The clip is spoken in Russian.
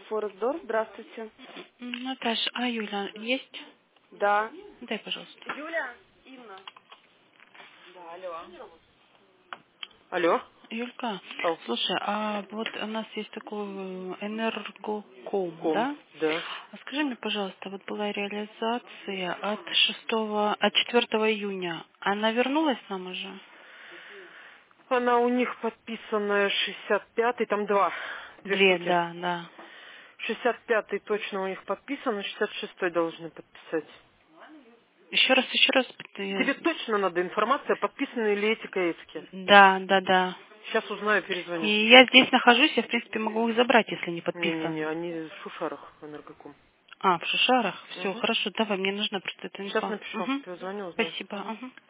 Форестдор, здравствуйте. Наташа, а Юля есть? Да. Дай, пожалуйста. Юля, Инна. Да, алло. Алло. Юлька, Ау. слушай, а вот у нас есть такой энергоком, Ком. да? Да. А скажи мне, пожалуйста, вот была реализация от 4 июня. Она вернулась нам уже? Она у них подписанная 65-й, там две Две, штуки. да, да. 65-й точно у них подписан, 66-й должны подписать. Еще раз. Тебе точно надо информация, подписаны ли эти КСки. Да, да, да. Сейчас узнаю, перезвоню. И я здесь нахожусь, я, в принципе, могу их забрать, если не Не-не-не, подписан. они в Шушарах, в энергоком. А, в Шишарах? Все, Угу. хорошо, давай, мне нужна просто эта Сейчас инфа. напишу, Угу. перезвоню, узнаю. Спасибо. Угу. Угу.